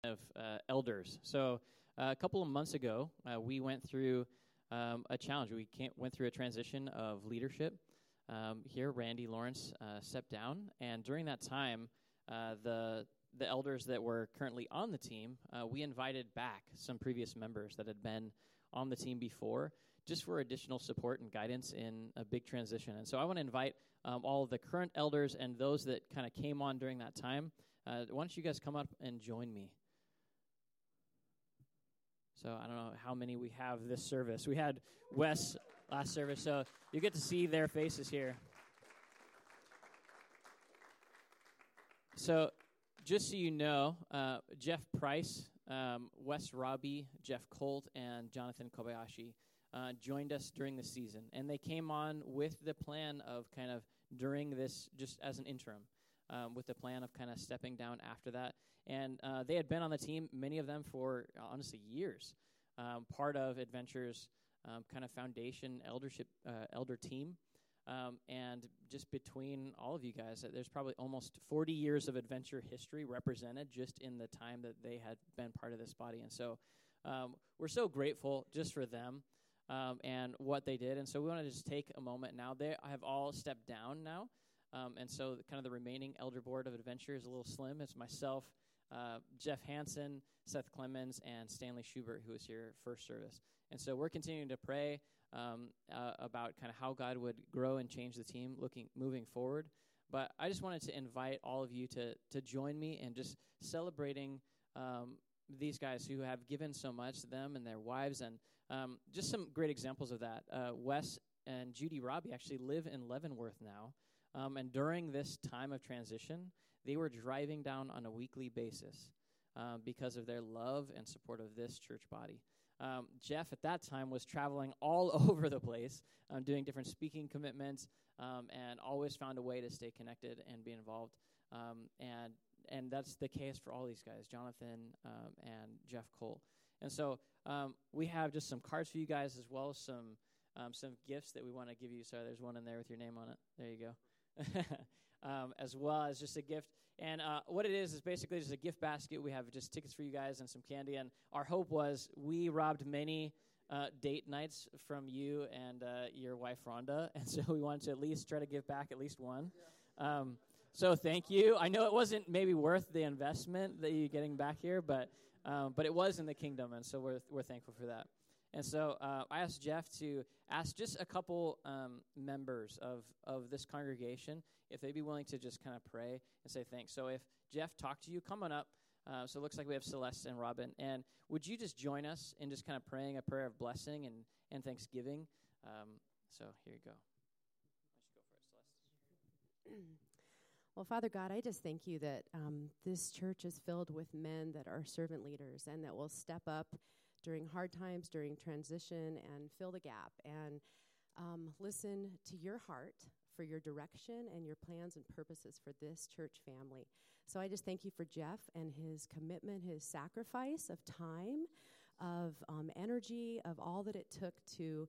of elders. So a couple of months ago, we went through a challenge. We went through a transition of leadership. Here, Randy Lawrence stepped down, and during that time, the elders that were currently on the team, we invited back some previous members that had been on the team before, just for additional support and guidance in a big transition. And so I want to invite all of the current elders and those that kind of came on during that time. Why don't you guys come up and join me? So I don't know how many we have this service. We had Wes last service, so you get to see their faces here. So just so you know, Jeff Price, Wes Robbie, Jeff Colt, and Jonathan Kobayashi joined us during the season. And they came on with the plan of kind of during this, just as an interim, with the plan of kind of stepping down after that. And they had been on the team, many of them for, honestly, years. Part of Adventure's kind of foundation elder team. And just between all of you guys, there's probably almost 40 years of Adventure history represented just in the time that they had been part of this body. And so we're so grateful just for them and what they did. And so we want to just take a moment now. They have all stepped down now. And so kind of the remaining elder board of Adventure is a little slim. It's myself, Jeff Hansen, Seth Clemens, and Stanley Schubert, who was here first service. And so we're continuing to pray about kind of how God would grow and change the team moving forward. But I just wanted to invite all of you to join me in just celebrating these guys who have given so much to them and their wives, and just some great examples of that. Wes and Judy Robbie actually live in Leavenworth now, and during this time of transition, they were driving down on a weekly basis because of their love and support of this church body. Jeff, at that time, was traveling all over the place, doing different speaking commitments, and always found a way to stay connected and be involved. And that's the case for all these guys, Jonathan and Jeff Cole. And so we have just some cards for you guys, as well as some gifts that we want to give you. Sorry, there's one in there with your name on it. There you go. As well as just a gift. And what it is basically just a gift basket. We have just tickets for you guys and some candy. And our hope was we robbed many date nights from you and your wife, Rhonda. And so we wanted to at least try to give back at least one. So thank you. I know it wasn't maybe worth the investment that you're getting back here, but it was in the kingdom. And so we're thankful for that. And so I asked Jeff to ask just a couple members of this congregation if they'd be willing to just kind of pray and say thanks. So if Jeff talked to you, come on up. So it looks like we have Celeste and Robin. And would you just join us in just kind of praying a prayer of blessing and thanksgiving? So here you go. Why don't you go for it, Celeste? Well, Father God, I just thank you that this church is filled with men that are servant leaders and that will step up during hard times, during transition, and fill the gap and listen to your heart for your direction and your plans and purposes for this church family. So I just thank you for Jeff and his commitment, his sacrifice of time, of energy, of all that it took to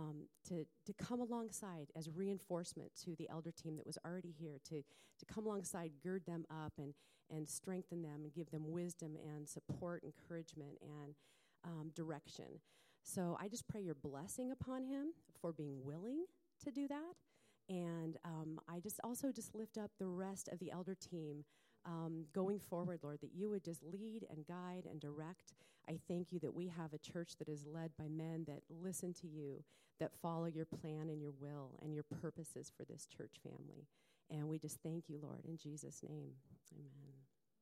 come alongside as reinforcement to the elder team that was already here, to come alongside, gird them up and strengthen them and give them wisdom and support, encouragement, and direction. So I just pray your blessing upon him for being willing to do that. And I just also lift up the rest of the elder team going forward, Lord, that you would just lead and guide and direct. I thank you that we have a church that is led by men that listen to you, that follow your plan and your will and your purposes for this church family. And we just thank you, Lord, in Jesus' name. Amen.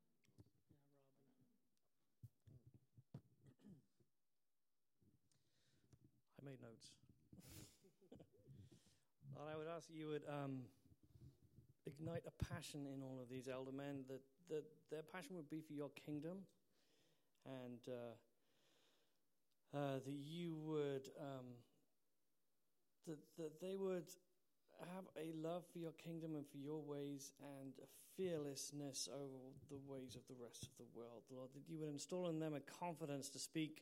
I made notes. Lord, I would ask that you would ignite a passion in all of these elder men, that their passion would be for your kingdom, and that you would, that they would have a love for your kingdom and for your ways and a fearlessness over the ways of the rest of the world. Lord, that you would install in them a confidence to speak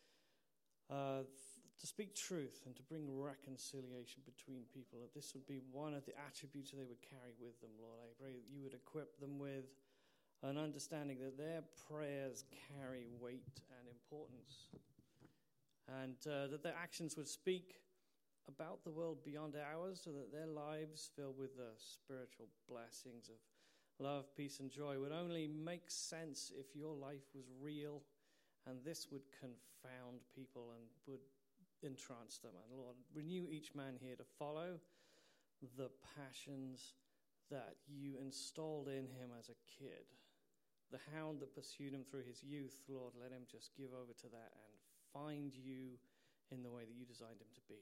truth and to bring reconciliation between people, that this would be one of the attributes they would carry with them, Lord. I pray that you would equip them with an understanding that their prayers carry weight and importance, and that their actions would speak about the world beyond ours, so that their lives filled with the spiritual blessings of love, peace, and joy would only make sense if your life was real, and this would confound people and would entrance them. And Lord, renew each man here to follow the passions that you installed in him as a kid. The hound that pursued him through his youth, Lord, let him just give over to that and find you in the way that you designed him to be.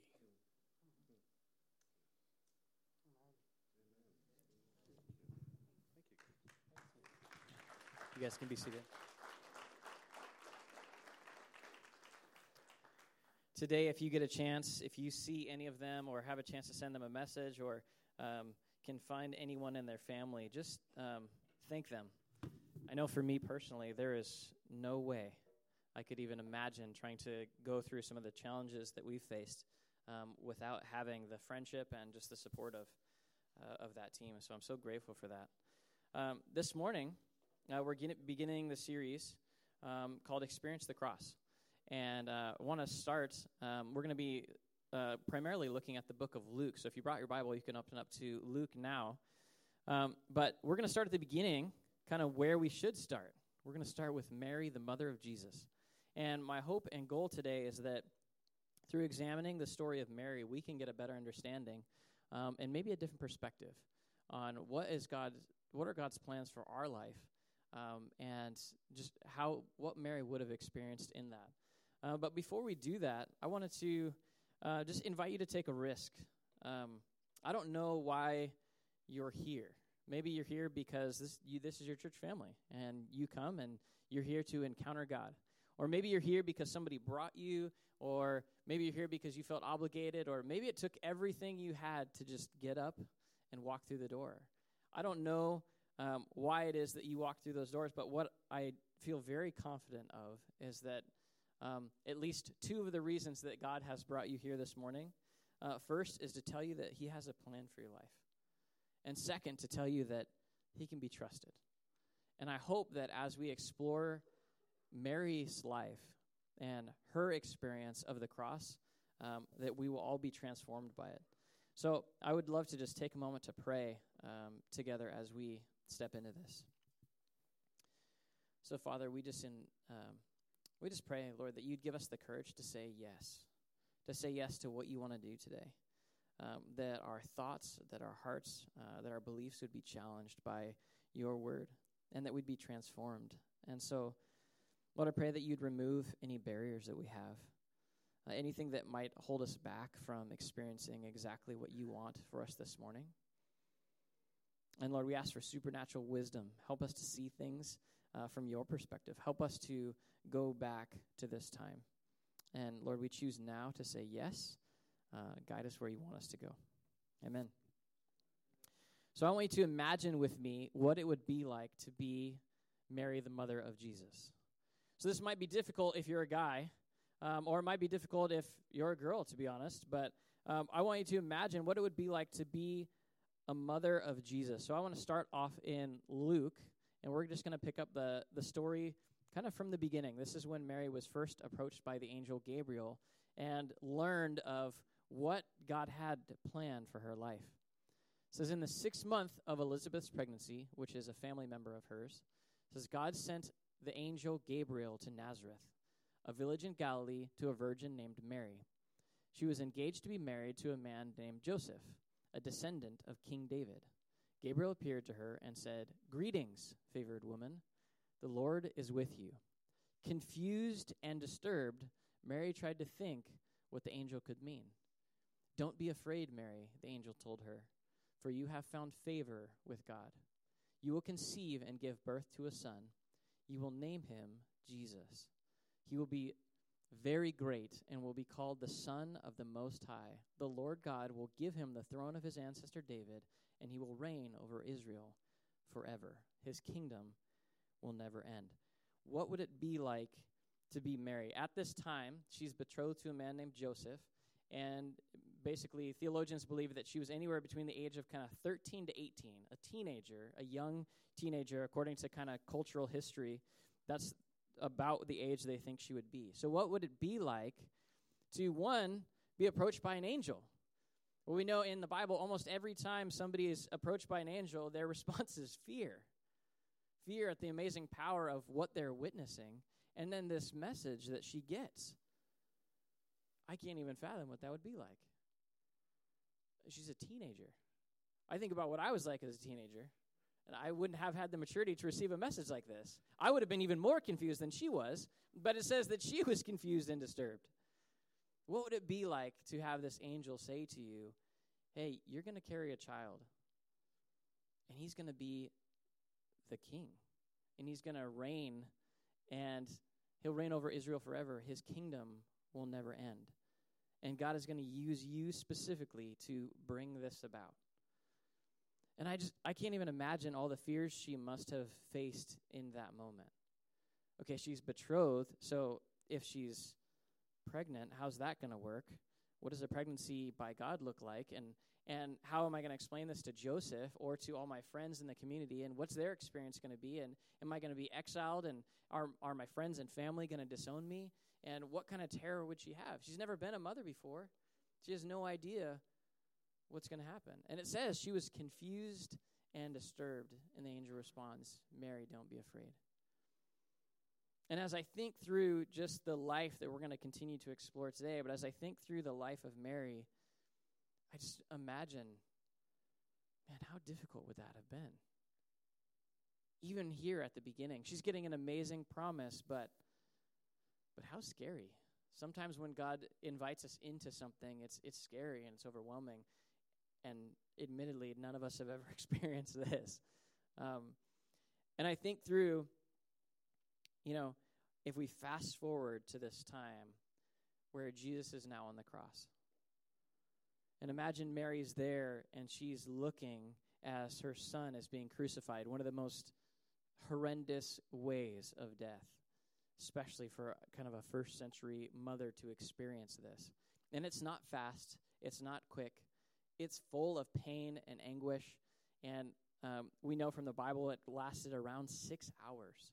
You guys can be seated. Today, if you get a chance, if you see any of them or have a chance to send them a message or can find anyone in their family, just thank them. I know for me personally, there is no way I could even imagine trying to go through some of the challenges that we've faced without having the friendship and just the support of that team. So I'm so grateful for that. This morning, we're beginning the series called Experience the Cross. And I want to start, we're going to be primarily looking at the book of Luke. So if you brought your Bible, you can open up to Luke now. But we're going to start at the beginning, kind of where we should start. We're going to start with Mary, the mother of Jesus. And my hope and goal today is that through examining the story of Mary, we can get a better understanding and maybe a different perspective on what are God's plans for our life, and just what Mary would have experienced in that. But before we do that, I wanted to just invite you to take a risk. I don't know why you're here. Maybe you're here because this is your church family, and you come and you're here to encounter God. Or maybe you're here because somebody brought you, or maybe you're here because you felt obligated, or maybe it took everything you had to just get up and walk through the door. I don't know why it is that you walk through those doors, but what I feel very confident of is that at least two of the reasons that God has brought you here this morning, first is to tell you that he has a plan for your life. And second, to tell you that he can be trusted. And I hope that as we explore Mary's life and her experience of the cross, that we will all be transformed by it. So I would love to just take a moment to pray together as we step into this. So Father, we just pray, Lord, that you'd give us the courage to say yes to what you want to do today. That our thoughts, that our hearts, that our beliefs would be challenged by your word, and that we'd be transformed. And so, Lord, I pray that you'd remove any barriers that we have, anything that might hold us back from experiencing exactly what you want for us this morning. And Lord, we ask for supernatural wisdom. Help us to see things from your perspective. Help us to go back to this time. And Lord, we choose now to say yes. Guide us where you want us to go. Amen. So I want you to imagine with me what it would be like to be Mary, the mother of Jesus. So this might be difficult if you're a guy, or it might be difficult if you're a girl, to be honest. But I want you to imagine what it would be like to be a mother of Jesus. So I want to start off in Luke, and we're just going to pick up the story kind of from the beginning. This is when Mary was first approached by the angel Gabriel and learned of what God had planned for her life. It says, in the 6th month of Elizabeth's pregnancy, which is a family member of hers, it says, God sent the angel Gabriel to Nazareth, a village in Galilee, to a virgin named Mary. She was engaged to be married to a man named Joseph, a descendant of King David. Gabriel appeared to her and said, "Greetings, favored woman. The Lord is with you." Confused and disturbed, Mary tried to think what the angel could mean. "Don't be afraid, Mary," the angel told her, "for you have found favor with God. You will conceive and give birth to a son. You will name him Jesus. He will be very great and will be called the Son of the Most High. The Lord God will give him the throne of his ancestor David, and he will reign over Israel forever. His kingdom will never end." What would it be like to be Mary? At this time, she's betrothed to a man named Joseph, and basically, theologians believe that she was anywhere between the age of kind of 13 to 18, a teenager, a young teenager, according to kind of cultural history. That's about the age they think she would be. So what would it be like to, one, be approached by an angel? Well, we know in the Bible, almost every time somebody is approached by an angel, their response is fear. Fear at the amazing power of what they're witnessing, and then this message that she gets. I can't even fathom what that would be like. She's a teenager. I think about what I was like as a teenager, and I wouldn't have had the maturity to receive a message like this. I would have been even more confused than she was, but it says that she was confused and disturbed. What would it be like to have this angel say to you, hey, you're going to carry a child, and he's going to be the king, and he's going to reign, and he'll reign over Israel forever. His kingdom will never end. And God is going to use you specifically to bring this about. And I can't even imagine all the fears she must have faced in that moment. Okay, she's betrothed, so if she's pregnant, how's that going to work? What does a pregnancy by God look like? And how am I going to explain this to Joseph or to all my friends in the community? And what's their experience going to be? And am I going to be exiled? And are my friends and family going to disown me? And what kind of terror would she have? She's never been a mother before. She has no idea what's going to happen. And it says she was confused and disturbed. And the angel responds, Mary, don't be afraid. And as I think through just the life that we're going to continue to explore today, but as I think through the life of Mary, I just imagine, man, how difficult would that have been? Even here at the beginning, she's getting an amazing promise, but how scary. Sometimes when God invites us into something, it's scary and it's overwhelming. And admittedly, none of us have ever experienced this. And I think through, if we fast forward to this time where Jesus is now on the cross. And imagine Mary's there and she's looking as her son is being crucified, one of the most horrendous ways of death, especially for kind of a first century mother to experience this. And it's not fast. It's not quick. It's full of pain and anguish. And we know from the Bible it lasted around 6 hours.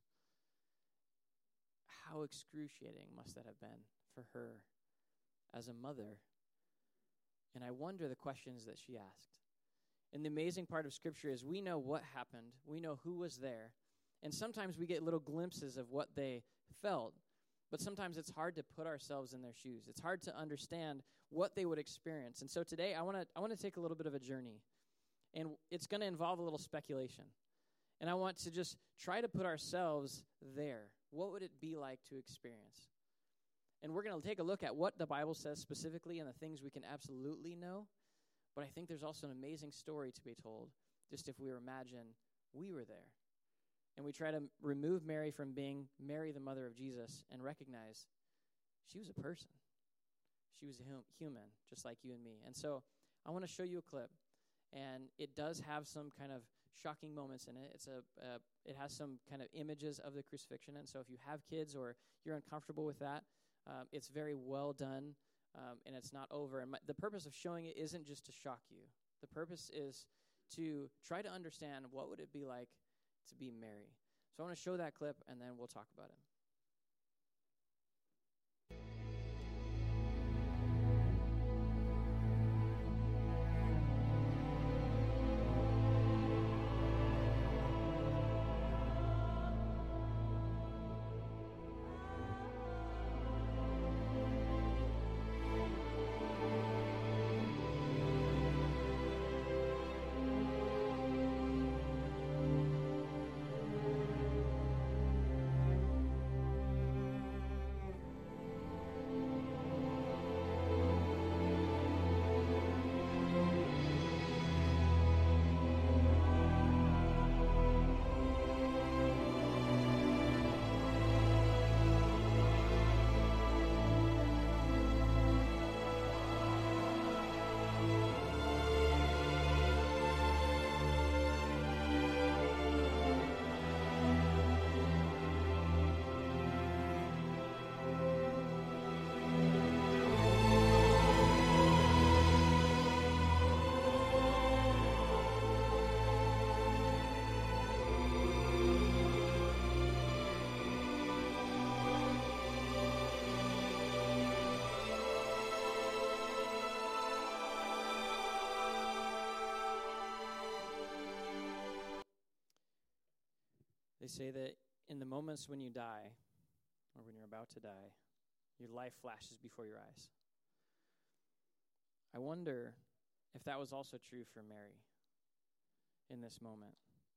How excruciating must that have been for her as a mother? And I wonder the questions that she asked. And the amazing part of Scripture is we know what happened. We know who was there. And sometimes we get little glimpses of what they felt. But sometimes it's hard to put ourselves in their shoes. It's hard to understand what they would experience. And so today I want to take a little bit of a journey. And it's going to involve a little speculation. And I want to just try to put ourselves there. What would it be like to experience? And we're going to take a look at what the Bible says specifically and the things we can absolutely know. But I think there's also an amazing story to be told, just if we imagine we were there. And we try to remove Mary from being Mary, the mother of Jesus, and recognize she was a person. She was a human, just like you and me. And so I want to show you a clip. And it does have some kind of shocking moments in it. It has some kind of images of the crucifixion. And so if you have kids or you're uncomfortable with that, it's very well done, and it's not over. And the purpose of showing it isn't just to shock you. The purpose is to try to understand what would it be like to be Mary. So I want to show that clip, and then we'll talk about it. say that in the moments when you die, or when you're about to die, your life flashes before your eyes. I wonder if that was also true for Mary in this moment.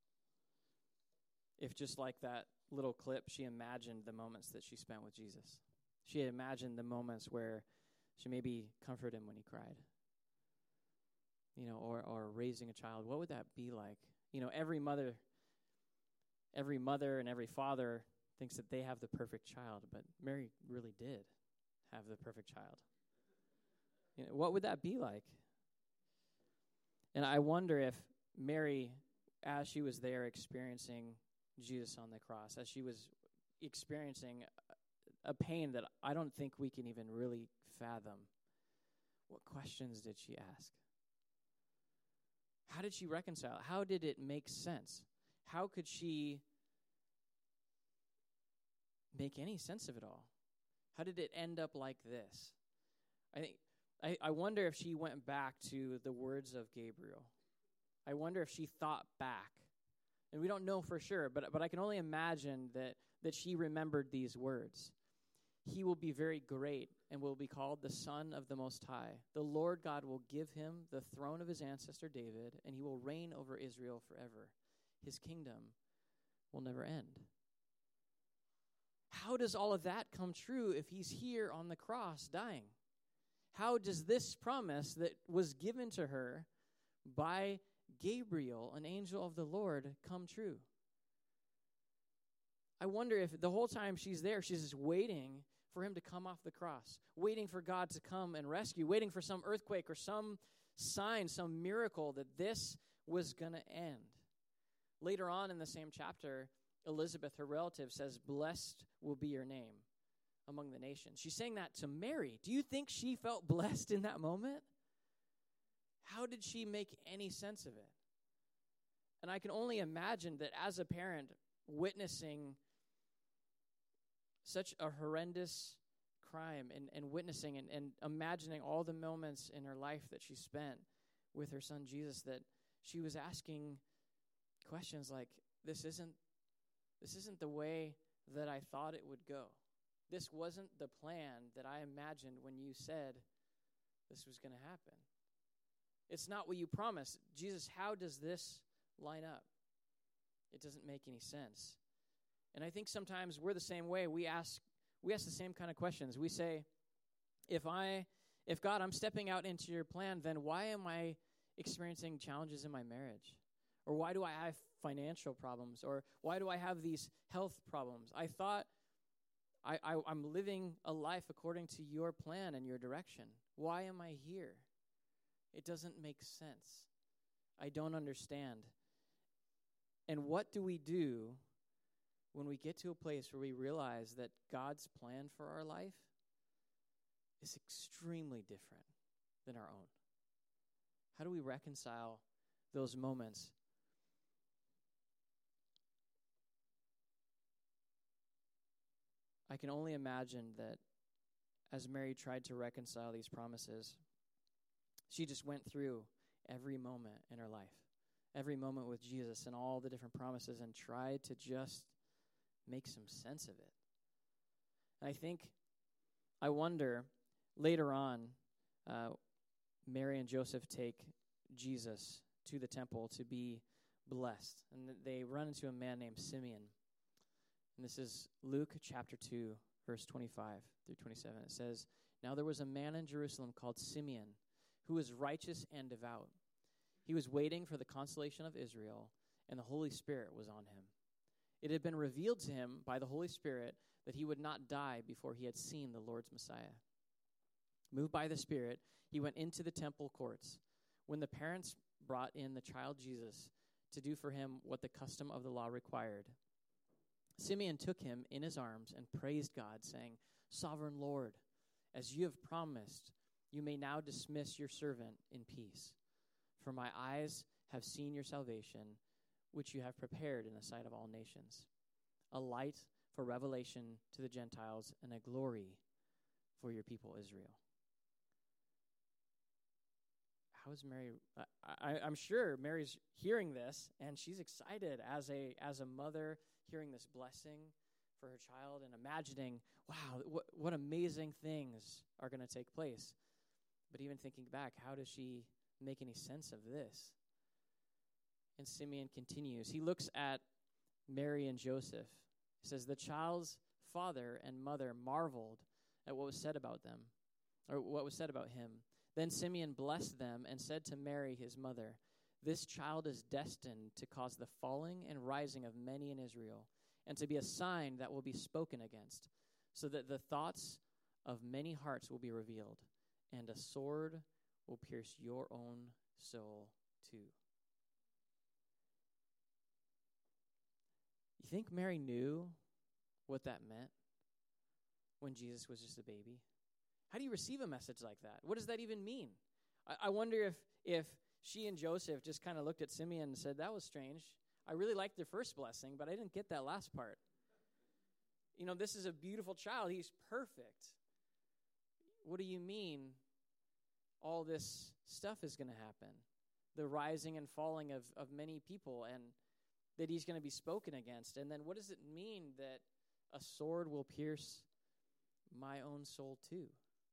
If just like that little clip, she imagined the moments that she spent with Jesus. She had imagined the moments where she maybe comforted him when he cried. Or raising a child. What would that be like? Every mother and every father thinks that they have the perfect child, but Mary really did have the perfect child. What would that be like? And I wonder if Mary, as she was there experiencing Jesus on the cross, as she was experiencing a pain that I don't think we can even really fathom, what questions did she ask? How did she reconcile? How did it make sense? How could she make any sense of it all? How did it end up like this? I wonder if she went back to the words of Gabriel. I wonder if she thought back. And we don't know for sure, but I can only imagine that she remembered these words. He will be very great and will be called the Son of the Most High. The Lord God will give him the throne of his ancestor David, and he will reign over Israel forever. His kingdom will never end. How does all of that come true if he's here on the cross dying? How does this promise that was given to her by Gabriel, an angel of the Lord, come true? I wonder if the whole time she's there, she's just waiting for him to come off the cross, waiting for God to come and rescue, waiting for some earthquake or some sign, some miracle that this was going to end. Later on in the same chapter, Elizabeth, her relative, says, "Blessed will be your name among the nations." She's saying that to Mary. Do you think she felt blessed in that moment? How did she make any sense of it? And I can only imagine that as a parent witnessing such a horrendous crime and witnessing and imagining all the moments in her life that she spent with her son Jesus, that she was asking questions like, this isn't the way that I thought it would go. This wasn't the plan that I imagined when you said this was going to happen. It's not what you promised. Jesus, how does this line up? It doesn't make any sense. And I think sometimes we're the same way. We ask the same kind of questions. We say, if God, I'm stepping out into your plan, then why am I experiencing challenges in my marriage? Or why do I have financial problems? Or why do I have these health problems? I thought I'm living a life according to your plan and your direction. Why am I here? It doesn't make sense. I don't understand. And what do we do when we get to a place where we realize that God's plan for our life is extremely different than our own? How do we reconcile those moments? I can only imagine that as Mary tried to reconcile these promises, she just went through every moment in her life, every moment with Jesus and all the different promises, and tried to just make some sense of it. And I wonder, later on, Mary and Joseph take Jesus to the temple to be blessed. And they run into a man named Simeon. And this is Luke chapter 2, verse 25 through 27. It says, "Now there was a man in Jerusalem called Simeon, who was righteous and devout. He was waiting for the consolation of Israel, and the Holy Spirit was on him. It had been revealed to him by the Holy Spirit that he would not die before he had seen the Lord's Messiah. Moved by the Spirit, he went into the temple courts. When the parents brought in the child Jesus to do for him what the custom of the law required, Simeon took him in his arms and praised God, saying, 'Sovereign Lord, as you have promised, you may now dismiss your servant in peace. For my eyes have seen your salvation, which you have prepared in the sight of all nations, a light for revelation to the Gentiles and a glory for your people Israel.'" How is Mary? I'm sure Mary's hearing this, and she's excited as a mother hearing this blessing for her child and imagining, wow, what amazing things are going to take place. But even thinking back, how does she make any sense of this? And Simeon continues. He looks at Mary and Joseph. He says, the child's father and mother marveled at what was said about them, or what was said about him. Then Simeon blessed them and said to Mary, his mother, this child is destined to cause the falling and rising of many in Israel, and to be a sign that will be spoken against, so that the thoughts of many hearts will be revealed, and a sword will pierce your own soul too. You think Mary knew what that meant when Jesus was just a baby? How do you receive a message like that? What does that even mean? I wonder if she and Joseph just kind of looked at Simeon and said, that was strange. I really liked their first blessing, but I didn't get that last part. You know, this is a beautiful child. He's perfect. What do you mean all this stuff is going to happen? The rising and falling of many people, and that he's going to be spoken against. And then what does it mean that a sword will pierce my own soul too?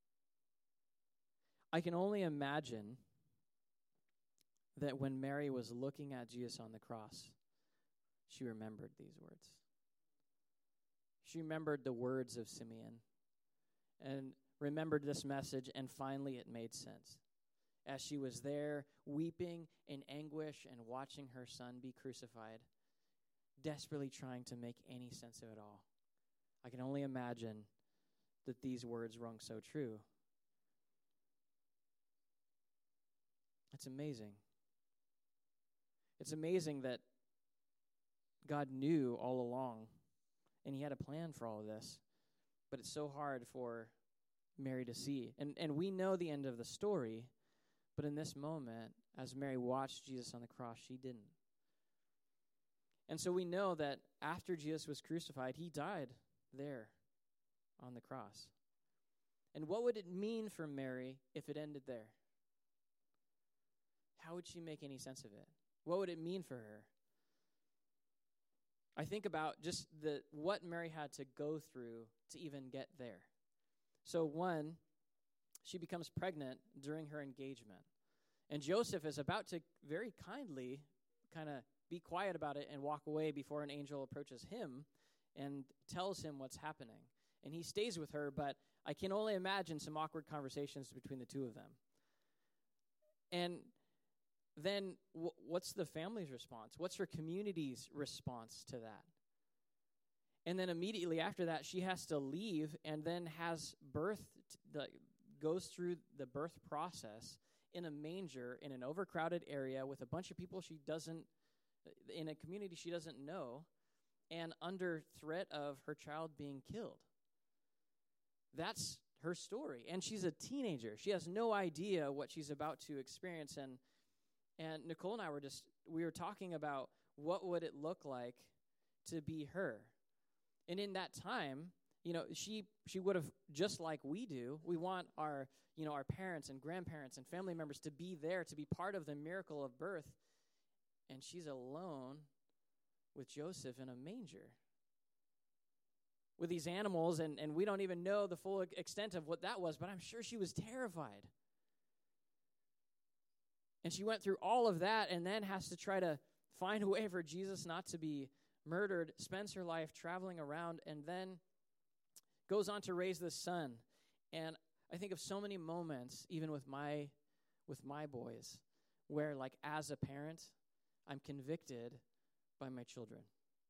I can only imagine that when Mary was looking at Jesus on the cross, she remembered these words. She remembered the words of Simeon and remembered this message, and finally it made sense. As she was there weeping in anguish and watching her son be crucified, desperately trying to make any sense of it all. I can only imagine that these words rung so true. It's amazing. It's amazing that God knew all along, and he had a plan for all of this, but it's so hard for Mary to see. And we know the end of the story, but in this moment, as Mary watched Jesus on the cross, she didn't. And so we know that after Jesus was crucified, he died there on the cross. And what would it mean for Mary if it ended there? How would she make any sense of it? What would it mean for her? I think about just what Mary had to go through to even get there. So one, she becomes pregnant during her engagement. And Joseph is about to very kindly kind of be quiet about it and walk away before an angel approaches him and tells him what's happening. And he stays with her, but I can only imagine some awkward conversations between the two of them. And then what's the family's response? What's her community's response to that? And then immediately after that, she has to leave and then has goes through the birth process in a manger in an overcrowded area with a bunch of people in a community she doesn't know, and under threat of her child being killed. That's her story. And she's a teenager. She has no idea what she's about to experience. And Nicole and I we were talking about what would it look like to be her. And in that time, you know, she would have, just like we do, we want our parents and grandparents and family members to be there, to be part of the miracle of birth. And she's alone with Joseph in a manger with these animals, and we don't even know the full extent of what that was, but I'm sure she was terrified. And she went through all of that and then has to try to find a way for Jesus not to be murdered, spends her life traveling around, and then goes on to raise this son. And I think of so many moments, even with my boys, where, like, as a parent, I'm convicted by my children.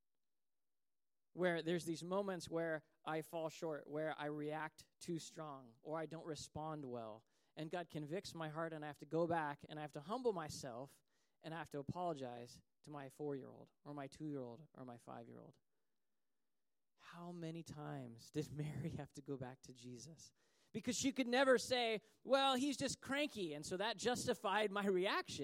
Where there's these moments where I fall short, where I react too strong, or I don't respond well. And God convicts my heart, and I have to go back, and I have to humble myself, and I have to apologize to my 4-year-old, or my 2-year-old, or my 5-year-old. How many times did Mary have to go back to Jesus? Because she could never say, well, he's just cranky, and so that justified my reaction.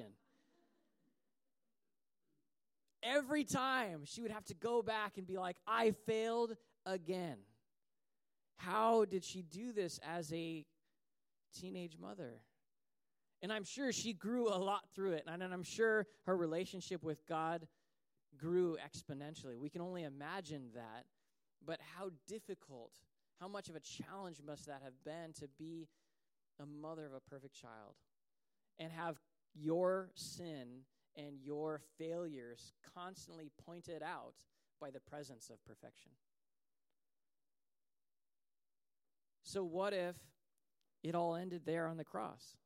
Every time she would have to go back and be like, I failed again. How did she do this as a teenage mother? And I'm sure she grew a lot through it. And I'm sure her relationship with God grew exponentially. We can only imagine that. But how difficult, how much of a challenge must that have been to be a mother of a perfect child and have your sin and your failures constantly pointed out by the presence of perfection? So what if it all ended there on the cross?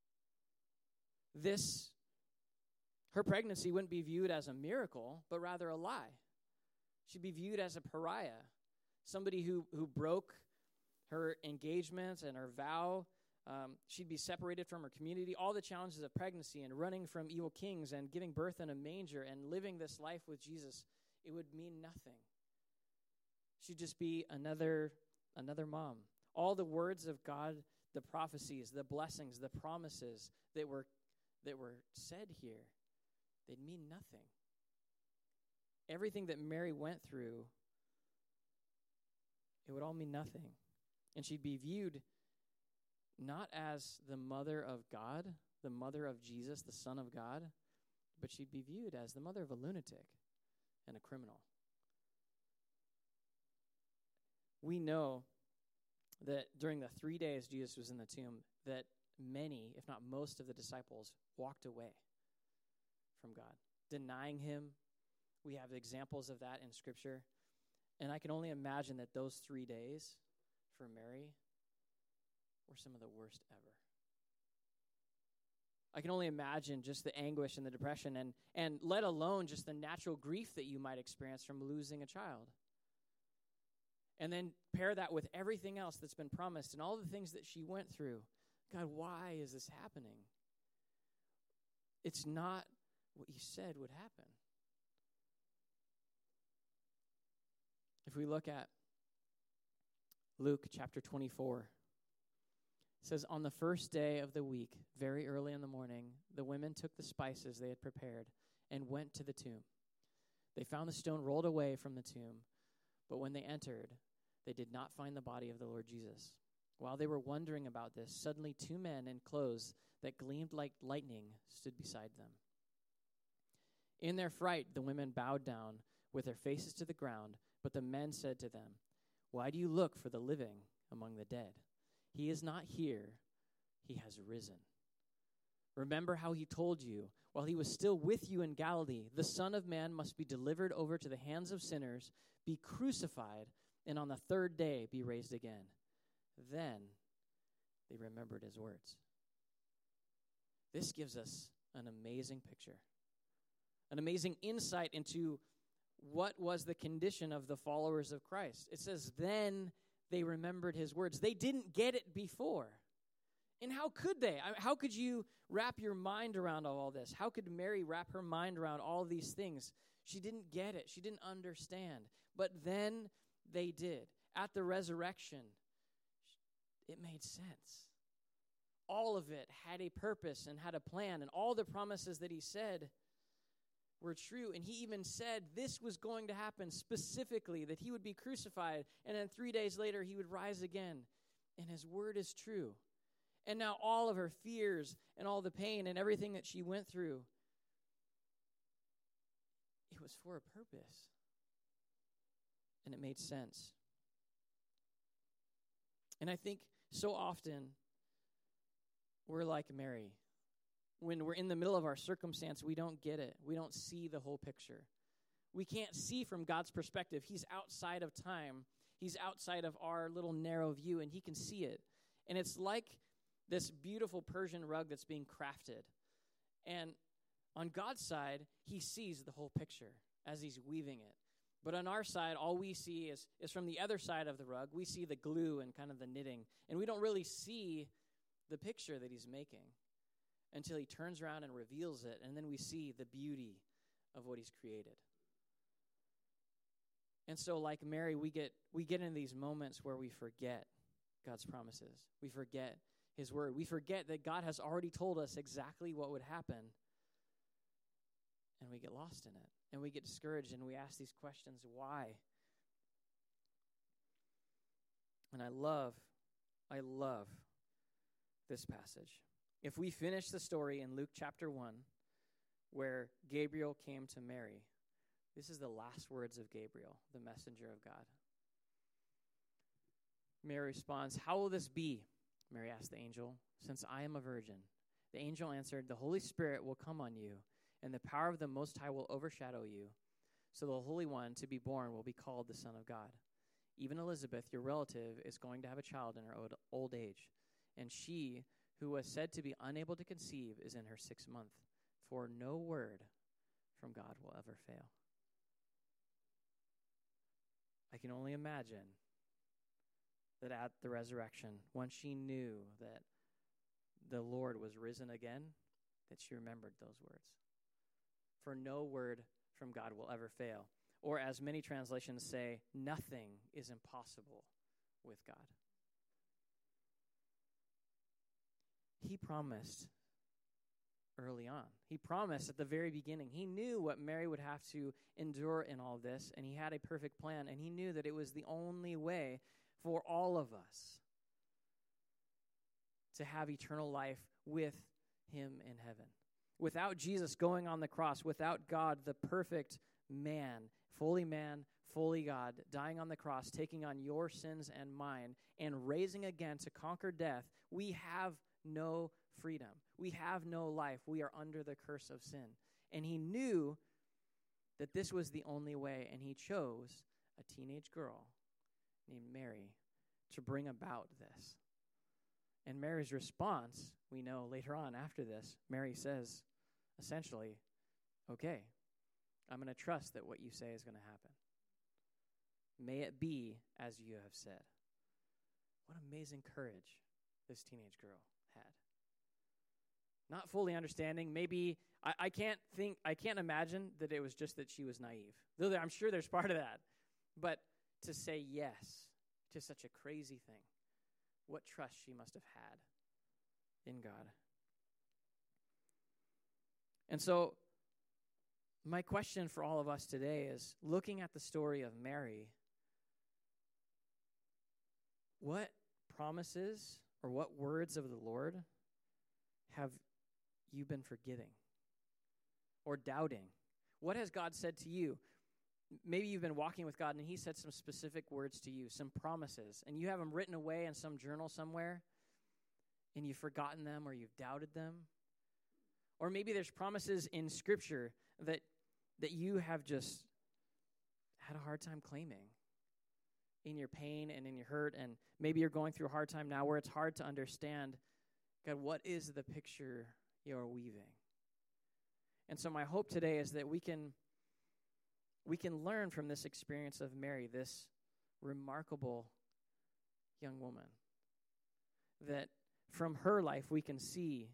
Her pregnancy wouldn't be viewed as a miracle, but rather a lie. She'd be viewed as a pariah, somebody who broke her engagement and her vow. She'd be separated from her community. All the challenges of pregnancy and running from evil kings and giving birth in a manger and living this life with Jesus, it would mean nothing. She'd just be another mom. All the words of God, the prophecies, the blessings, the promises that were said here, they'd mean nothing. Everything that Mary went through, it would all mean nothing. And she'd be viewed not as the mother of God, the mother of Jesus, the Son of God, but she'd be viewed as the mother of a lunatic and a criminal. We know that during the 3 days Jesus was in the tomb, that many, if not most of the disciples, walked away from God, denying him. We have examples of that in Scripture. And I can only imagine that those 3 days for Mary were some of the worst ever. I can only imagine just the anguish and the depression and let alone just the natural grief that you might experience from losing a child. And then pair that with everything else that's been promised and all the things that she went through. God, why is this happening? It's not what you said would happen. If we look at Luke chapter 24, it says, on the first day of the week, very early in the morning, the women took the spices they had prepared and went to the tomb. They found the stone rolled away from the tomb, but when they entered, they did not find the body of the Lord Jesus. While they were wondering about this, suddenly 2 men in clothes that gleamed like lightning stood beside them. In their fright, the women bowed down with their faces to the ground, but the men said to them, why do you look for the living among the dead? He is not here, he has risen. Remember how he told you, while he was still with you in Galilee, the Son of Man must be delivered over to the hands of sinners, be crucified, and on the 3rd day be raised again. Then they remembered his words. This gives us an amazing picture, an amazing insight into what was the condition of the followers of Christ. It says, then they remembered his words. They didn't get it before. And how could they? How could you wrap your mind around all this? How could Mary wrap her mind around all these things? She didn't get it. She didn't understand. But then they did. At the resurrection, it made sense. All of it had a purpose and had a plan, and all the promises that he said were true. And he even said this was going to happen specifically, that he would be crucified, and then 3 days later he would rise again. And his word is true. And now all of her fears and all the pain and everything that she went through, it was for a purpose. And it made sense. And I think so often we're like Mary. When we're in the middle of our circumstance, we don't get it. We don't see the whole picture. We can't see from God's perspective. He's outside of time. He's outside of our little narrow view, and he can see it. And it's like this beautiful Persian rug that's being crafted. And on God's side, he sees the whole picture as he's weaving it. But on our side, all we see is from the other side of the rug. We see the glue and kind of the knitting. And we don't really see the picture that he's making until he turns around and reveals it. And then we see the beauty of what he's created. And so like Mary, we get into these moments where we forget God's promises. We forget his word. We forget that God has already told us exactly what would happen. And we get lost in it. And we get discouraged and we ask these questions, why? And I love this passage. If we finish the story in Luke chapter 1, where Gabriel came to Mary, This is the last words of Gabriel, the messenger of God. Mary responds, "How will this be?" Mary asked the angel, "since I am a virgin." The angel answered, "The Holy Spirit will come on you, and the power of the Most High will overshadow you. So the Holy One to be born will be called the Son of God. Even Elizabeth, your relative, is going to have a child in her old age, and she, who was said to be unable to conceive, is in her 6th month, for no word from God will ever fail." I can only imagine that at the resurrection, when she knew that the Lord was risen again, that she remembered those words. For no word from God will ever fail. Or as many translations say, nothing is impossible with God. He promised early on. He promised at the very beginning. He knew what Mary would have to endure in all this, and he had a perfect plan, and he knew that it was the only way for all of us to have eternal life with him in heaven. Without Jesus going on the cross, without God, the perfect man, fully God, dying on the cross, taking on your sins and mine, and raising again to conquer death, we have no freedom. We have no life. We are under the curse of sin. And he knew that this was the only way, and he chose a teenage girl named Mary to bring about this. And Mary's response, we know later on after this, Mary says, essentially, "Okay, I'm going to trust that what you say is going to happen. May it be as you have said." What amazing courage this teenage girl had. Not fully understanding, maybe, I can't imagine that it was just that she was naive. Though I'm sure there's part of that. But to say yes to such a crazy thing, what trust she must have had in God. And so, my question for all of us today is, looking at the story of Mary, what promises or what words of the Lord have you been forgetting or doubting? What has God said to you? Maybe you've been walking with God and he said some specific words to you, some promises, and you have them written away in some journal somewhere, and you've forgotten them or you've doubted them. Or maybe there's promises in Scripture that you have just had a hard time claiming in your pain and in your hurt, and maybe you're going through a hard time now where it's hard to understand, God, what is the picture you're weaving? And so my hope today is that we can learn from this experience of Mary, this remarkable young woman, that from her life we can see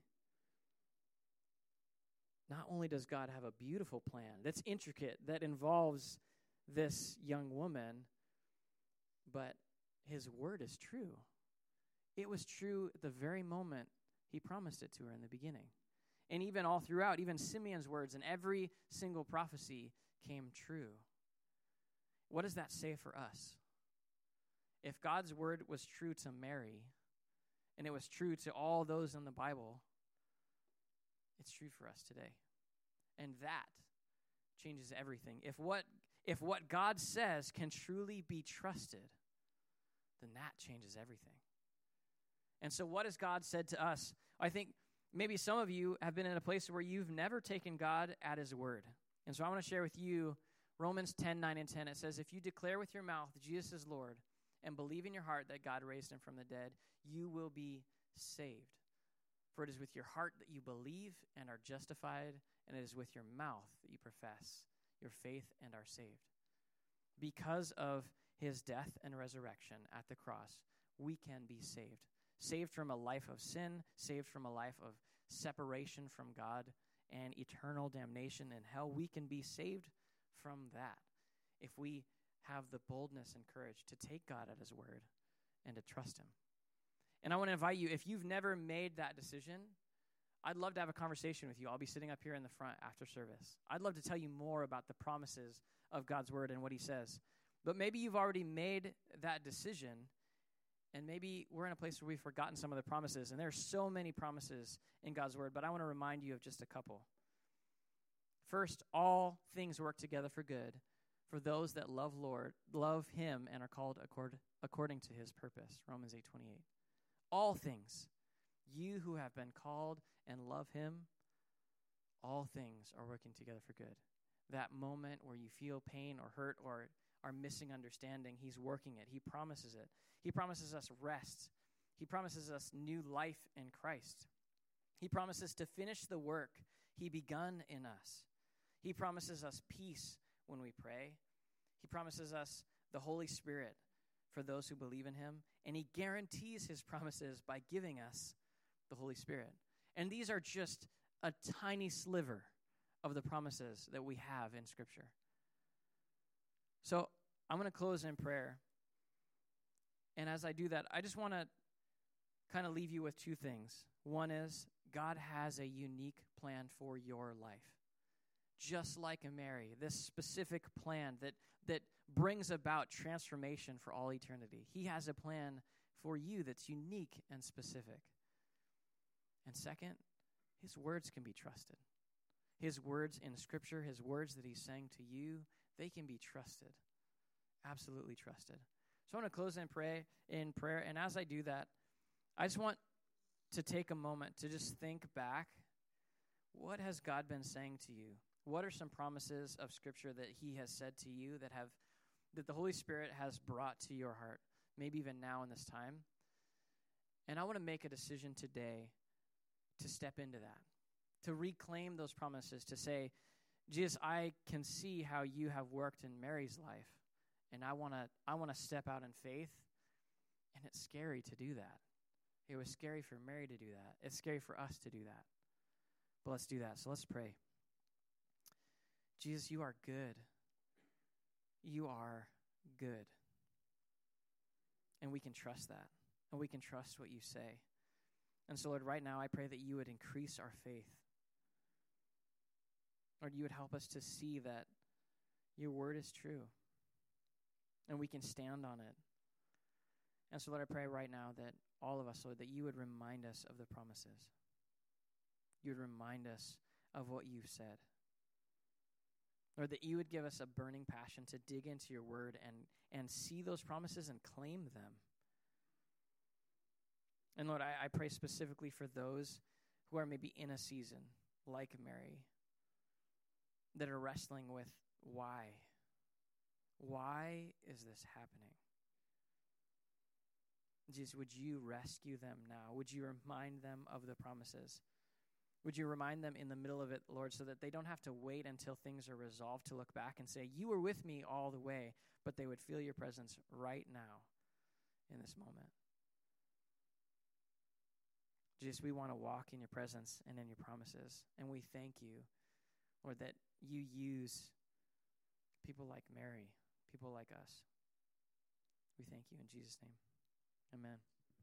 not only does God have a beautiful plan that's intricate, that involves this young woman, but his word is true. It was true at the very moment he promised it to her in the beginning. And even all throughout, even Simeon's words and every single prophecy came true. What does that say for us? If God's word was true to Mary, and it was true to all those in the Bible, it's true for us today. And that changes everything. If what God says can truly be trusted, then that changes everything. And so what has God said to us? I think maybe some of you have been in a place where you've never taken God at his word. And so I want to share with you Romans 10:9-10. It says, "If you declare with your mouth Jesus is Lord and believe in your heart that God raised him from the dead, you will be saved. For it is with your heart that you believe and are justified, and it is with your mouth that you profess your faith and are saved." Because of his death and resurrection at the cross, we can be saved. Saved from a life of sin, saved from a life of separation from God and eternal damnation in hell. We can be saved from that if we have the boldness and courage to take God at his word and to trust him. And I want to invite you, if you've never made that decision, I'd love to have a conversation with you. I'll be sitting up here in the front after service. I'd love to tell you more about the promises of God's word and what he says. But maybe you've already made that decision, and maybe we're in a place where we've forgotten some of the promises. And there are so many promises in God's word, but I want to remind you of just a couple. First, all things work together for good for those that love him and are called according to his purpose. Romans 8:28. All things. You who have been called and love him, all things are working together for good. That moment where you feel pain or hurt or are missing understanding, he's working it. He promises it. He promises us rest. He promises us new life in Christ. He promises to finish the work he begun in us. He promises us peace when we pray. He promises us the Holy Spirit for those who believe in him. And he guarantees his promises by giving us the Holy Spirit. And these are just a tiny sliver of the promises that we have in Scripture. So I'm going to close in prayer. And as I do that, I just want to kind of leave you with two things. One is God has a unique plan for your life. Just like a Mary, this specific plan that brings about transformation for all eternity. He has a plan for you that's unique and specific. And second, his words can be trusted. His words in Scripture, his words that he's saying to you, they can be trusted. Absolutely trusted. So I want to close in prayer, and as I do that, I just want to take a moment to just think back. What has God been saying to you? What are some promises of Scripture that he has said to you that the Holy Spirit has brought to your heart, maybe even now in this time? And I want to make a decision today to step into that, to reclaim those promises, to say, Jesus, I can see how you have worked in Mary's life, and I want to step out in faith, and it's scary to do that. It was scary for Mary to do that. It's scary for us to do that. But let's do that. So let's pray. Jesus, you are good. You are good. And we can trust that. And we can trust what you say. And so, Lord, right now I pray that you would increase our faith. Lord, you would help us to see that your word is true. And we can stand on it. And so, Lord, I pray right now that all of us, Lord, that you would remind us of the promises. You would remind us of what you've said. Lord, that you would give us a burning passion to dig into your word and see those promises and claim them. And Lord, I pray specifically for those who are maybe in a season like Mary that are wrestling with why. Why is this happening? Jesus, would you rescue them now? Would you remind them of the promises? Would you remind them in the middle of it, Lord, so that they don't have to wait until things are resolved to look back and say, you were with me all the way, but they would feel your presence right now in this moment. Jesus, we want to walk in your presence and in your promises, and we thank you, Lord, that you use people like Mary, people like us. We thank you in Jesus' name. Amen.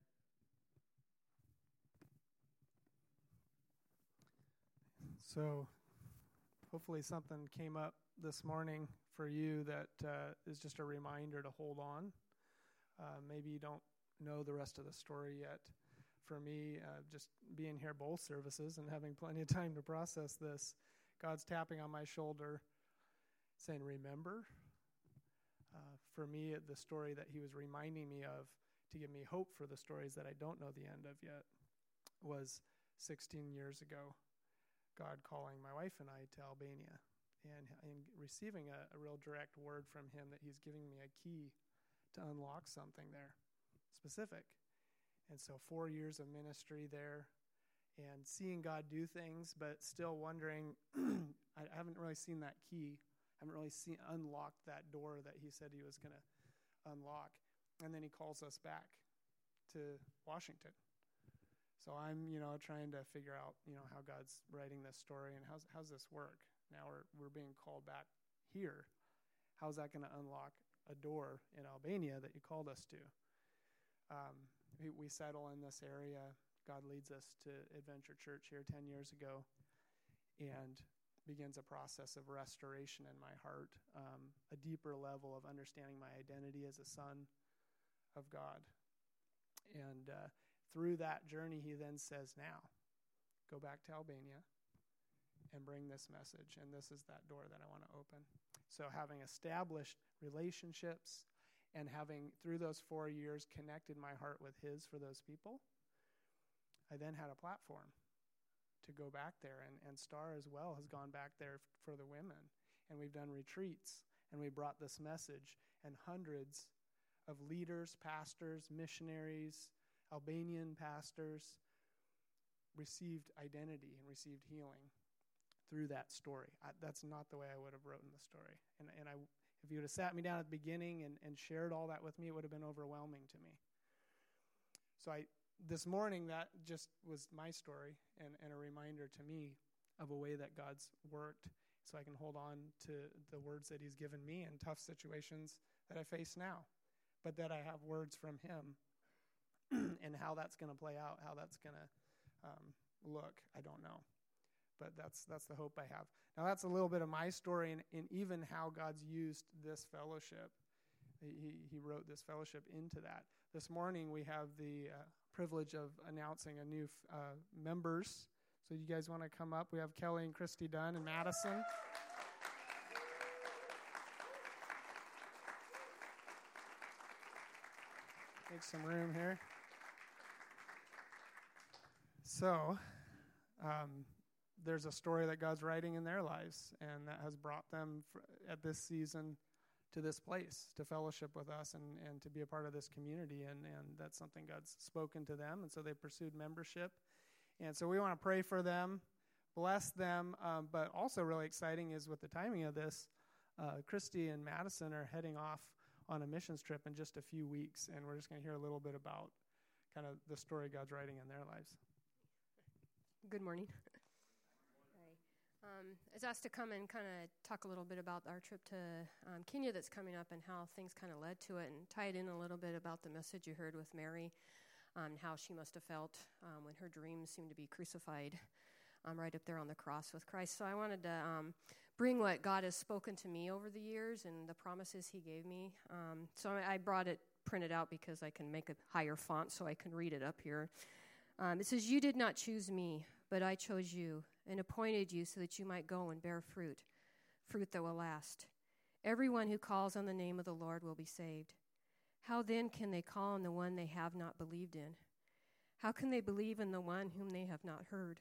So hopefully something came up this morning for you that is just a reminder to hold on. Maybe you don't know the rest of the story yet. For me, just being here both services and having plenty of time to process this, God's tapping on my shoulder saying, remember? For me, the story that he was reminding me of to give me hope for the stories that I don't know the end of yet was 16 years ago. God calling my wife and I to Albania and receiving a real direct word from him that he's giving me a key to unlock something there, specific. And so 4 years of ministry there and seeing God do things, but still wondering, I haven't really seen that key. I haven't really unlocked that door that he said he was going to unlock. And then he calls us back to Washington. So I'm, trying to figure out, how God's writing this story and how's this work? Now we're being called back here. How's that going to unlock a door in Albania that you called us to? We settle in this area. God leads us to Adventure Church here 10 years ago and begins a process of restoration in my heart, a deeper level of understanding my identity as a son of God. And through that journey, he then says, now, go back to Albania and bring this message. And this is that door that I want to open. So having established relationships and having, through those 4 years, connected my heart with his for those people, I then had a platform to go back there. And Star as well has gone back there for the women. And we've done retreats, and we brought this message. And hundreds of leaders, pastors, missionaries, Albanian pastors received identity and received healing through that story. That's not the way I would have written the story. And if you would have sat me down at the beginning and shared all that with me, it would have been overwhelming to me. So this morning, that just was my story and a reminder to me of a way that God's worked, so I can hold on to the words that he's given me in tough situations that I face now, but that I have words from him. And how that's going to play out, how that's going to look, I don't know. But that's the hope I have. Now, that's a little bit of my story and even how God's used this fellowship. He wrote this fellowship into that. This morning, we have the privilege of announcing a new members. So you guys want to come up? We have Kelly and Christy Dunn and Madison. Make some room here. So, there's a story that God's writing in their lives, and that has brought them at this season to this place, to fellowship with us and to be a part of this community, and that's something God's spoken to them, and so they pursued membership. And so we want to pray for them, bless them, but also really exciting is with the timing of this, Christy and Madison are heading off on a missions trip in just a few weeks, and we're just going to hear a little bit about kind of the story God's writing in their lives. Good morning. I was asked to come and kind of talk a little bit about our trip to Kenya that's coming up and how things kind of led to it, and tie it in a little bit about the message you heard with Mary, how she must have felt when her dreams seemed to be crucified right up there on the cross with Christ. So I wanted to bring what God has spoken to me over the years and the promises he gave me. So I brought it printed out because I can make a higher font so I can read it up here. It says, "You did not choose me, but I chose you and appointed you so that you might go and bear fruit that will last. Everyone who calls on the name of the Lord will be saved. How then can they call on the one they have not believed in? How can they believe in the one whom they have not heard?"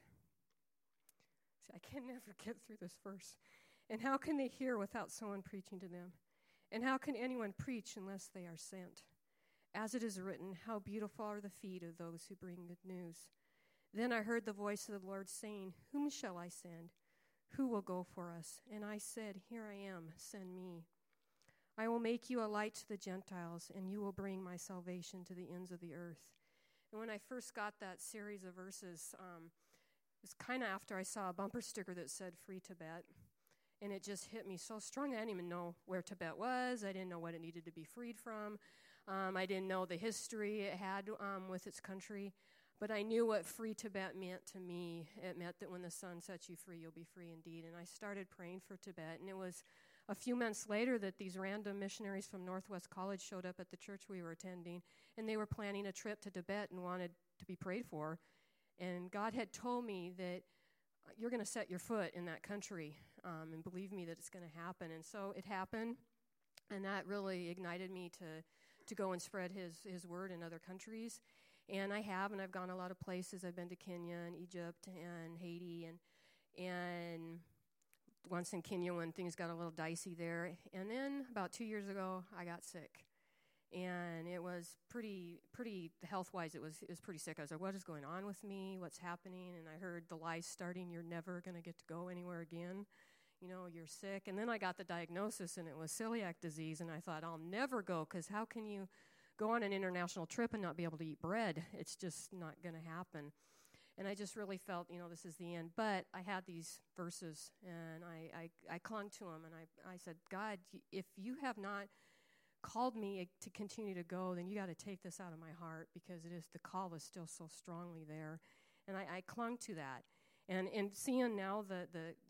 See, I can never get through this verse. "And how can they hear without someone preaching to them? And how can anyone preach unless they are sent? As it is written, how beautiful are the feet of those who bring good news. Then I heard the voice of the Lord saying, Whom shall I send? Who will go for us? And I said, Here I am, send me. I will make you a light to the Gentiles, and you will bring my salvation to the ends of the earth." And when I first got that series of verses, it was kind of after I saw a bumper sticker that said Free Tibet. And it just hit me so strong. I didn't even know where Tibet was. I didn't know what it needed to be freed from. I didn't know the history it had with its country. But I knew what Free Tibet meant to me. It meant that when the sun sets you free, you'll be free indeed. And I started praying for Tibet. And it was a few months later that these random missionaries from Northwest College showed up at the church we were attending. And they were planning a trip to Tibet and wanted to be prayed for. And God had told me that you're going to set your foot in that country, and believe me that it's going to happen. And so it happened, and that really ignited me to go and spread his word in other countries. And I have, and I've gone a lot of places. I've been to Kenya and Egypt and Haiti, and once in Kenya when things got a little dicey there. And then about 2 years ago, I got sick. And it was pretty health-wise, it was pretty sick. I was like, what is going on with me? What's happening? And I heard the lies starting, you're never going to get to go anywhere again. You know, you're sick. And then I got the diagnosis, and it was celiac disease. And I thought, I'll never go, because how can you go on an international trip and not be able to eat bread? It's just not going to happen. And I just really felt, this is the end. But I had these verses, and I clung to them. And I said, God, if you have not called me to continue to go, then you got to take this out of my heart, because the call is still so strongly there. And I clung to that. And seeing now the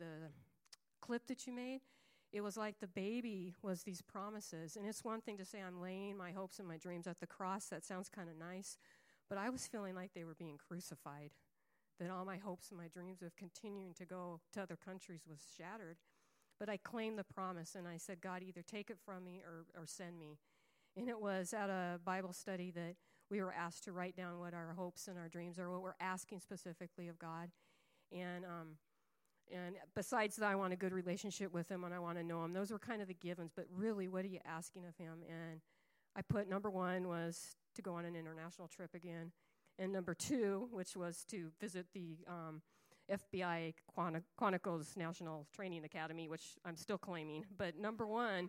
clip that you made, it was like the baby was these promises. And it's one thing to say I'm laying my hopes and my dreams at the cross. That sounds kind of nice. But I was feeling like they were being crucified. that all my hopes and my dreams of continuing to go to other countries was shattered. But I claimed the promise, and I said, God, either take it from me or send me. And it was at a Bible study that we were asked to write down what our hopes and our dreams are, what we're asking specifically of God. And besides that, I want a good relationship with him and I want to know him. Those were kind of the givens, but really, what are you asking of him? And I put number 1 was to go on an international trip again. And number 2, which was to visit the FBI Quanticos National Training Academy, which I'm still claiming. But number 1,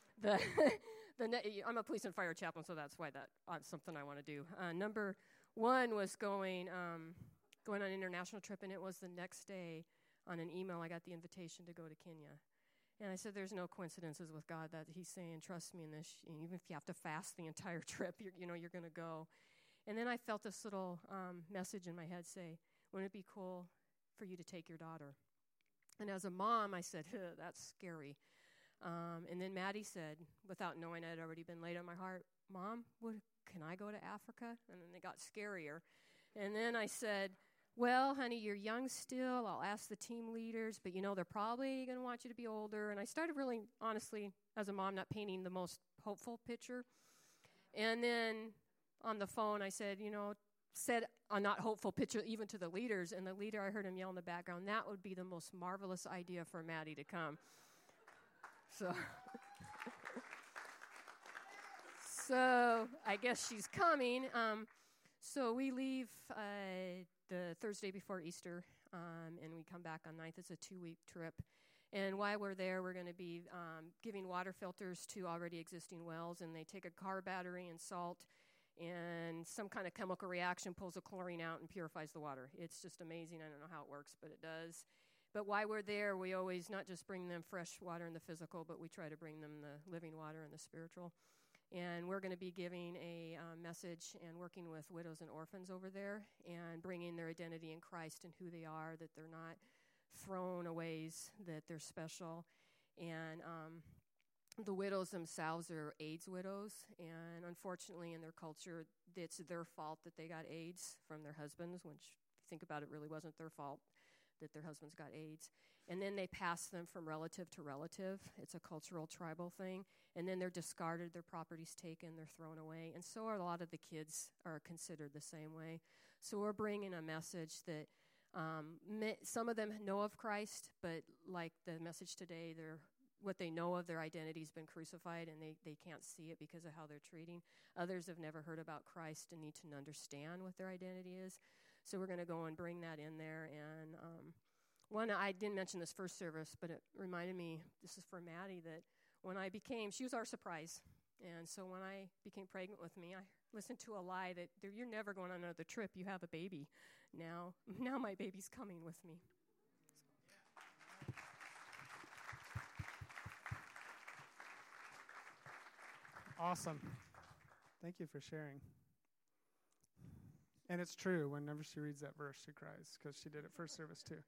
I'm a police and fire chaplain, so that's why that's something I want to do. Number 1 was going on an international trip, and it was the next day on an email I got the invitation to go to Kenya. And I said, there's no coincidences with God that he's saying, trust me in this. Even if you have to fast the entire trip, you're going to go. And then I felt this little message in my head say, wouldn't it be cool for you to take your daughter? And as a mom, I said, that's scary. And then Maddie said, without knowing it had already been laid on my heart, Mom, can I go to Africa? And then it got scarier. And then I said, well, honey, you're young still. I'll ask the team leaders, but they're probably going to want you to be older. And I started really, honestly, as a mom, not painting the most hopeful picture. And then on the phone, I said a not hopeful picture even to the leaders. And the leader, I heard him yell in the background, that would be the most marvelous idea for Maddie to come. So I guess she's coming. So we leave the Thursday before Easter, and we come back on 9th. It's a 2-week trip. And while we're there, we're going to be giving water filters to already existing wells, and they take a car battery and salt, and some kind of chemical reaction pulls the chlorine out and purifies the water. It's just amazing. I don't know how it works, but it does. But while we're there, we always not just bring them fresh water in the physical, but we try to bring them the living water and the spiritual. And we're going to be giving a message and working with widows and orphans over there and bringing their identity in Christ and who they are, that they're not throwaways, that they're special. And the widows themselves are AIDS widows. And unfortunately, in their culture, it's their fault that they got AIDS from their husbands, which, if you think about it, really wasn't their fault that their husbands got AIDS. And then they pass them from relative to relative. It's a cultural, tribal thing. And then they're discarded, their property's taken, they're thrown away. And so are a lot of the kids are considered the same way. So we're bringing a message that some of them know of Christ, but like the message today, what they know of their identity has been crucified, and they can't see it because of how they're treating. Others have never heard about Christ and need to understand what their identity is. So we're going to go and bring that in there. And I didn't mention this first service, but it reminded me, this is for Maddie, that when she was our surprise. And so when I became pregnant with me, I listened to a lie that you're never going on another trip. You have a baby. Now my baby's coming with me. Awesome. Thank you for sharing. And it's true, whenever she reads that verse, she cries, because she did it first service too.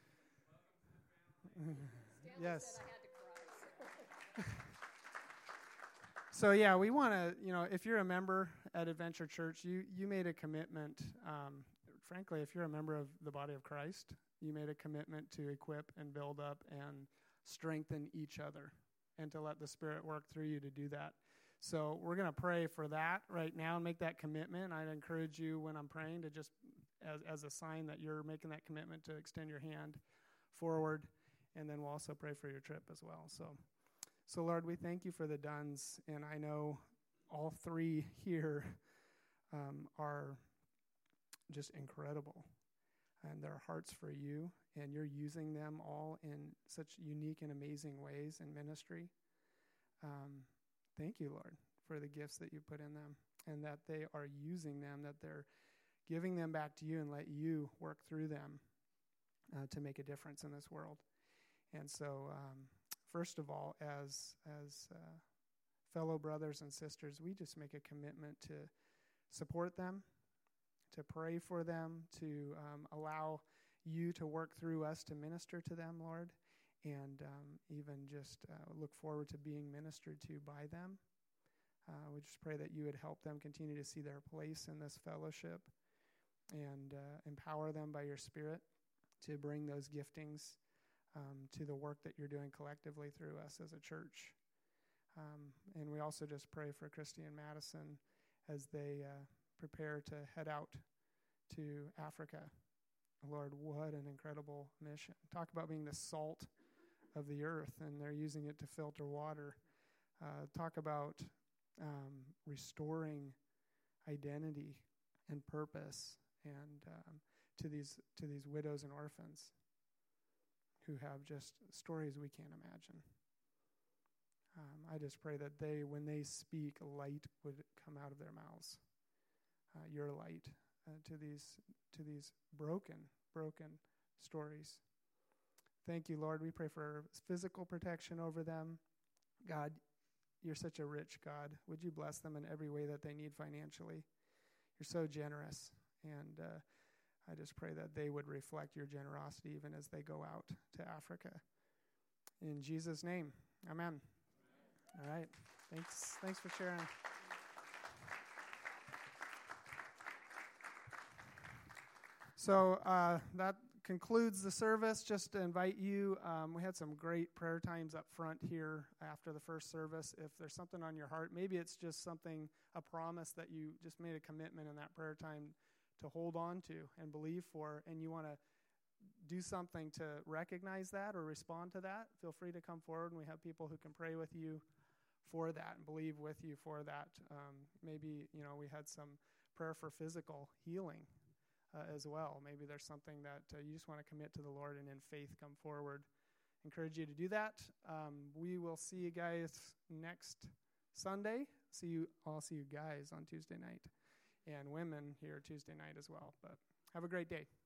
Yes. Said I had to cry. So yeah, we want to, if you're a member at Adventure Church, you made a commitment. Frankly, if you're a member of the body of Christ, you made a commitment to equip and build up and strengthen each other, and to let the Spirit work through you to do that. So we're going to pray for that right now and make that commitment. I'd encourage you, when I'm praying, to just, as a sign that you're making that commitment, to extend your hand forward, and then we'll also pray for your trip as well. So Lord, we thank you for the Duns, and I know all 3 here are just incredible, and their hearts for you, and you're using them all in such unique and amazing ways in ministry. Thank you, Lord, for the gifts that you put in them, and that they are using them, that they're giving them back to you, and let you work through them to make a difference in this world. And so, first of all, as fellow brothers and sisters, we just make a commitment to support them, to pray for them, to allow you to work through us to minister to them, Lord, and even just look forward to being ministered to by them. We just pray that you would help them continue to see their place in this fellowship, and empower them by your Spirit to bring those giftings to the work that you're doing collectively through us as a church. And we also just pray for Christy and Madison as they prepare to head out to Africa. Lord, what an incredible mission. Talk about being the salt of the earth, and they're using it to filter water. Talk about restoring identity and purpose and to these widows and orphans who have just stories we can't imagine. I just pray that when they speak, light would come out of their mouths. Your light to these broken stories. Thank you, Lord. We pray for physical protection over them. God, you're such a rich God. Would you bless them in every way that they need financially? You're so generous, and I just pray that they would reflect your generosity even as they go out to Africa. In Jesus' name, amen. All right. Thanks for sharing. So that concludes the service. Just to invite you, we had some great prayer times up front here after the first service. If there's something on your heart, maybe it's just something, a promise that you just made a commitment in that prayer time to hold on to and believe for, and you want to do something to recognize that or respond to that, feel free to come forward, and we have people who can pray with you for that and believe with you for that. Maybe, we had some prayer for physical healing as well. Maybe there's something that you just want to commit to the Lord and in faith come forward. Encourage you to do that. We will see you guys next Sunday. I'll see you guys on Tuesday night, and women here Tuesday night as well. But have a great day.